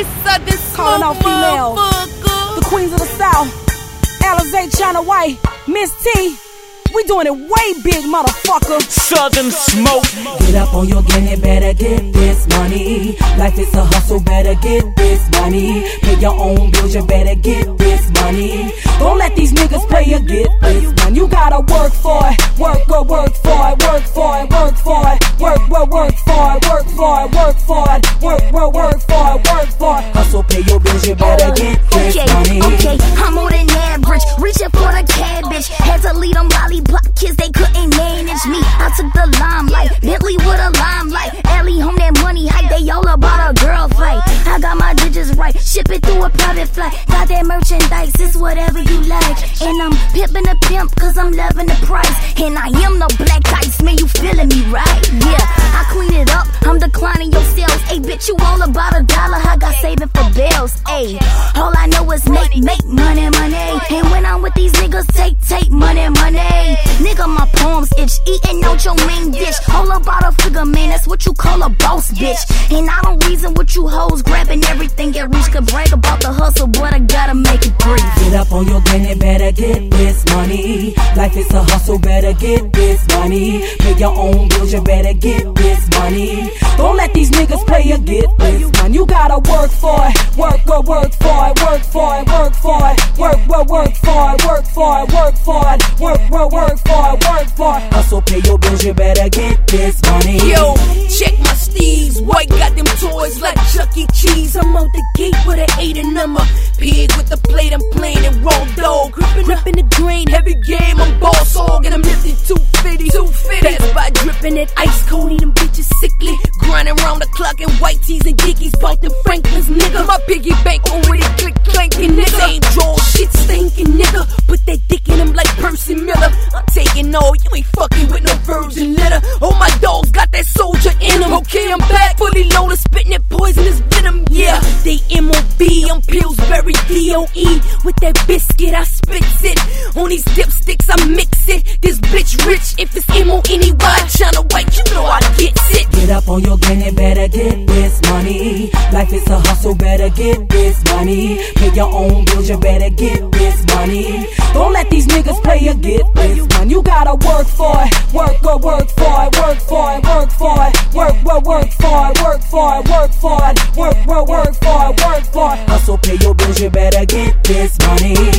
It's Southern calling out females, the queens of the South, Alizé, China White, Miss T. We doing it way big, motherfucker. Southern Smoke. Get up on your game and better get this money. Life is a hustle, better get this money. Pay your own bills, you better get this money. Don't let these niggas play you, get this money. You gotta work for it, work for it, work for it, work for it, work for it, work for it, work for it, work for it, work for it, work for it, work for it. Hustle, pay your bills, you better get this money. Okay, I'm more than average, reaching for the cabbage. Had to lead them lollipop kids, they couldn't manage me. I took the limelight, Bentley with a limelight. Alley home that money hype, they all about a girl fight. I got my digits right, ship it through a private flight. Got that merchandise, it's whatever you like. And I'm pimping the pimp, cause I'm loving the price. And I am no black ice, man, you feeling me right? Yeah, I clean it up, I'm declining your sales. Hey, bitch, you all about $1, I got saving for bills. Hey, all I know is make money, money. And when I'm with these niggas, take money, money. Nigga, my palms itch, eating out your main dish. All about a figure, man, that's what you call a boss, bitch. And I don't reason with you hoes, grabbing everything get rich. Could brag about the hustle, but I gotta make it brief. Get up on your game and better get this money. Life is a hustle, better get this money. Pay your own bills, you better get this money. Don't let these niggas play you, get this money. You gotta work for it, work for it, work for it, work for it, work for it, work for it, work for it, work for it, work for it, work for it. Hustle, pay your bills, you better get this money. Yo, check my steez. White got them toys like Chuck E. Cheese. I'm out the gate with an 8 and number. Pig with the plate, I'm playing and raw dog. Gripping the drain, heavy game, I'm boss hog. And I'm lifting 250. Pass by dripping it ice cold, them bitches sickly. Grinding round the clock in white tees and dickies. Bought them Franklin's, nigga. My piggy bank already click clanking, nigga. Ain't draw shit stinking, nigga. Put that dick in him like Percy Miller. I'm taking all, you ain't fucking with no virgin litter. Oh, my dogs got that soldier in them. Okay, I'm back, fully loaded, spitting that poisonous venom. Yeah, they MOB, I'm Pillsbury DOE. With that biscuit, I spits it. On these dipsticks, I mix it. This bitch rich, if it's M-O-N-E-Y, China White, you know I get it. Get up on your game and better get this money. Life is a hustle, better get this money. Pay your own bills, you better get this money. Don't let these niggas play you, get this money. You gotta work for it, work for it, work for it, work for it, work for it, work for it, work for it, work for it, work for it, work for it. Hustle, pay your bills, you better get this money.